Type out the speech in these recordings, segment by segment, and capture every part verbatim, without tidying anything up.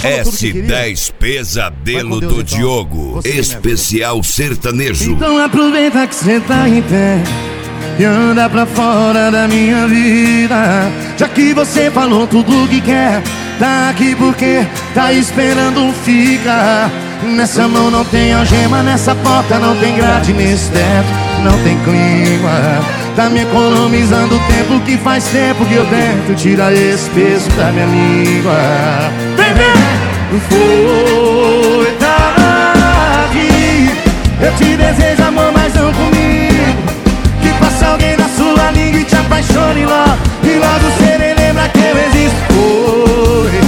S dez Pesadelo do Diogo, especial sertanejo. Então aproveita que cê tá em pé e anda pra fora da minha vida. Já que você falou tudo que quer, tá aqui porque tá esperando um fica. Nessa mão não tem algema, nessa porta não tem grade, nesse teto não tem clima. Tá me economizando tempo que faz tempo que eu tento tirar esse peso da minha língua. Foi tarde, eu te desejo amor, mas não comigo. Que passa alguém na sua língua e te apaixone logo, e logo cê nem lembra que eu existo. Foi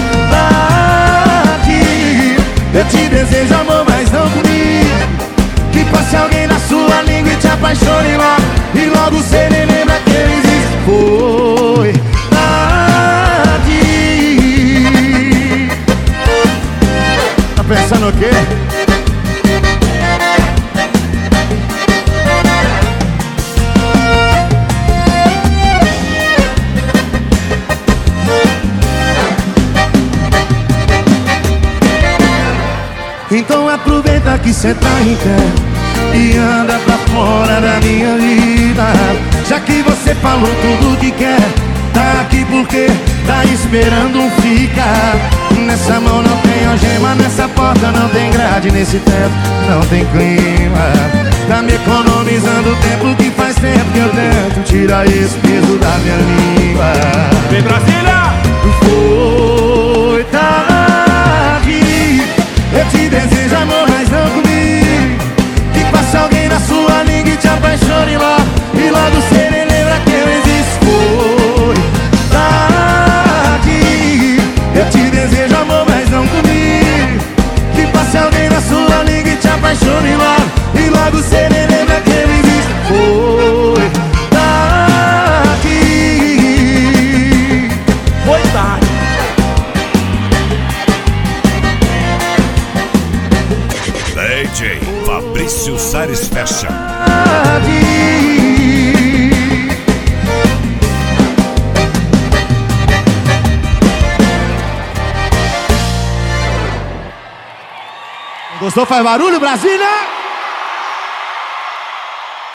tarde, eu te desejo amor, mas não comigo. Que passe alguém na sua língua e te apaixone logo, e logo cê nem lembra que eu existo. Foi tarde. Tá pensando o quê? Então aproveita que cê tá em pé e anda pra fora da minha vida. Já que você falou tudo que quer, tá aqui porque tá esperando um fica. Nessa mão não tem algema, nessa porta não tem grade, nesse teto não tem clima. Tá me economizando tempo que faz tempo que eu tento tirar esse peso da minha língua. Vem Brasília! Foi tarde, eu te desejo amor, mas não comigo. Que passa alguém na sua língua e te apaixone logo, e logo cê nem lembra que eu existo. Foi tarde, eu te desejo amor, mas não comigo. Que passa alguém na sua língua e te apaixone logo, e logo cê nem lembra que eu existo. Foi tarde. Foi tarde. D J Fabrício Sares Fashion. Gostou? Faz barulho, Brasília?